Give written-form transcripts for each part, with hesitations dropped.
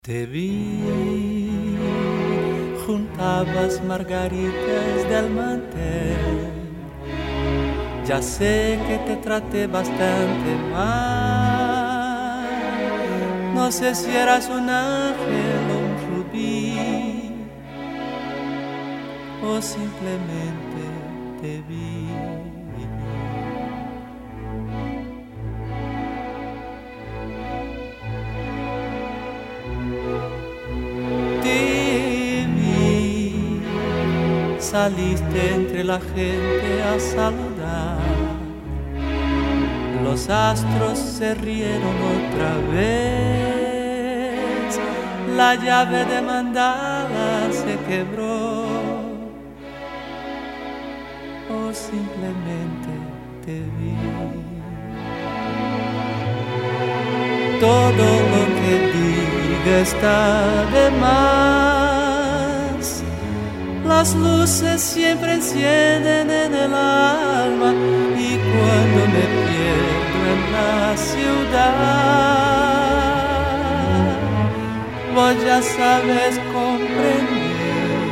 Te vi, juntabas margaritas del mantel. Ya sé que te traté bastante mal. No sé si eras un ángel o un rubí, o simplemente te vi. Saliste entre la gente a saludar. Los astros se rieron otra vez. La llave de mandala se quebró. O simplemente te vi. Todo lo que diga está de más. Las luces siempre encienden en el alma y cuando me pierdo en la ciudad, vos ya sabes comprender.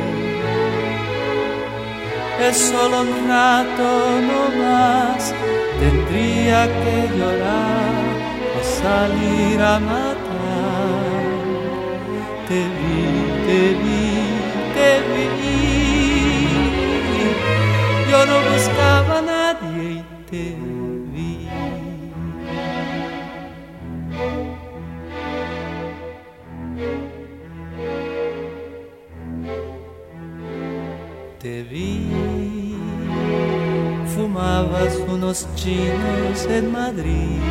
Es solo un rato no más, tendría que llorar o salir a matar. Te vi, te vi, te vi. Yo no buscaba a nadie y te vi. Te vi, fumabas unos chinos en Madrid.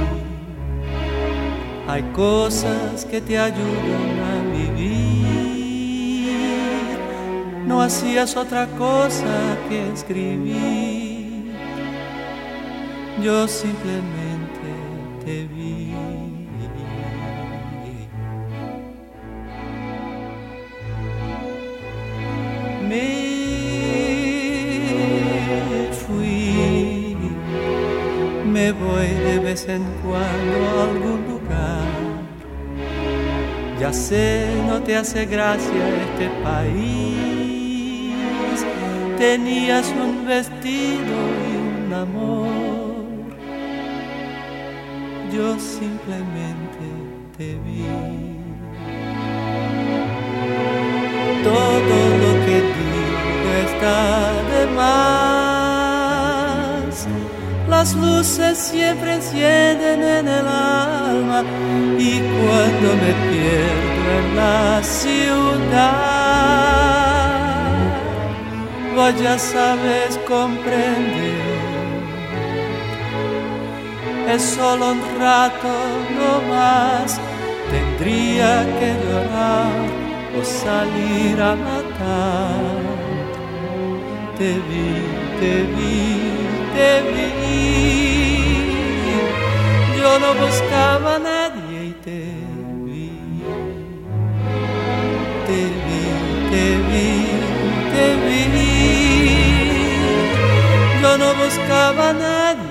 Hay cosas que te ayudan a vivir. No hacías otra cosa que escribir. Yo simplemente te vi. Me fui, me voy de vez en cuando a algún lugar. Ya sé, no te hace gracia este país. Tenías un vestido y un amor. Yo simplemente te vi. Todo lo que digo está de más. Las luces siempre encienden en el alma y cuando me pierdo en la ciudad, vos ya sabes comprender. Es solo un rato no más, tendría que llorar o salir a matar. Te vi, te vi, te vi. Yo no buscaba a nadie y te vi. Te vi, te vi, te vi. Yo no buscaba a nadie.